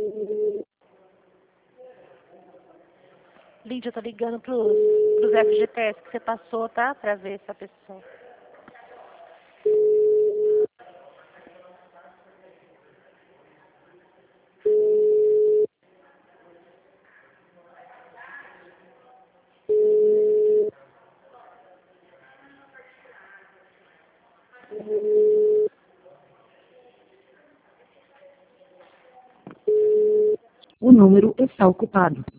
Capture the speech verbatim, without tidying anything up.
Lídia, eu tô ligando pros, pros F G T S que você passou, tá? Pra ver essa pessoa. O número está ocupado.